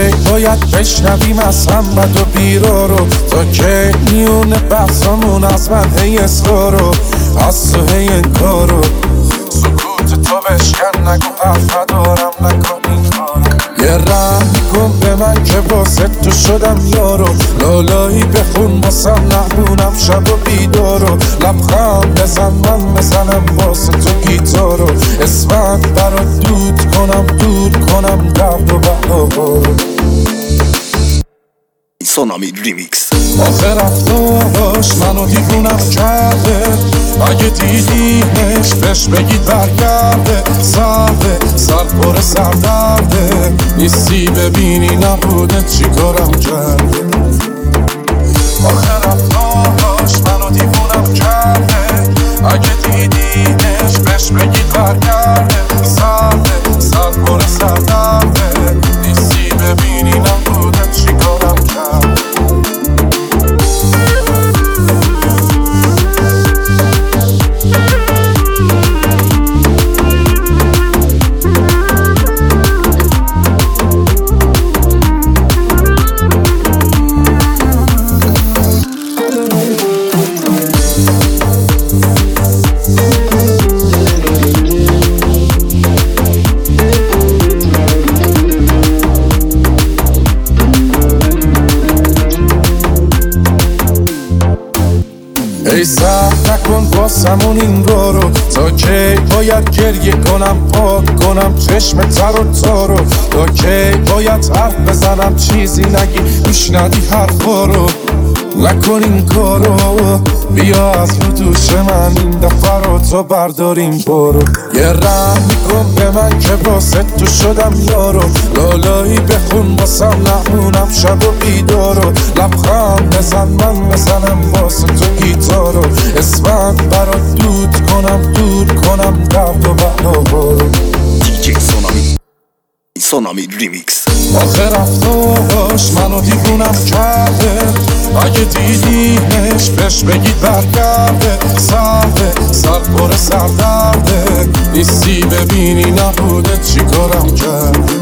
کی باید بشنویم از هم بد و بیرا رو؟ تا کی میونه بحثامون از من هی اصرارو از تو هی انکارو؟ سکوت تو بشکن نگو حرف ندارم نکن این کارو. یه رحم کن به من که واسه تو شدم یارو. لالایی بخون واسم نهمونم شب و بیدارو. لبخند بزن من بزنم واسه تو گیتارو. اسمت برات دود کنم درد و بلا. سونامی ریمیکس. آخه رفتاش منو دیوونم کرده. اگه دیدیمش بهش بگید برگرده. سر پر سردرده. نیستی ببینی نبوده چی کارم کرده. آخه رفتاش منو دیوونم کرده. اگه دیدیمش بهش بگید برگرده. سر پر سردرده. نیستی ببینی نبوده چی کارم کرده. ای سخت نکن واسمون این رو. تا کی باید گریه کنم پاک کنم چشم تر و تارو؟ تا کی باید حرف بزنم چیزی نگی میشنوی حرفا رو؟ نکن این کارو. بیا از رو دوش من این دفعه رو تو برداریم برو. یه رحم کن به من که واسه تو شدم یارو. لالایی بخون واسم نهمونم شب و بیدارو. لبخند بزن من بزنم واسه تو گیتارو. اسمت برات دود کنم درد و بلا. دیجی سونامی ریمیکس. آخه رفتاش منو دیوونم کرده. اگه دیدیمش بهش بگید برگرده. سر پر سردرده. نیستی ببینی نبوده چی کارم کرده.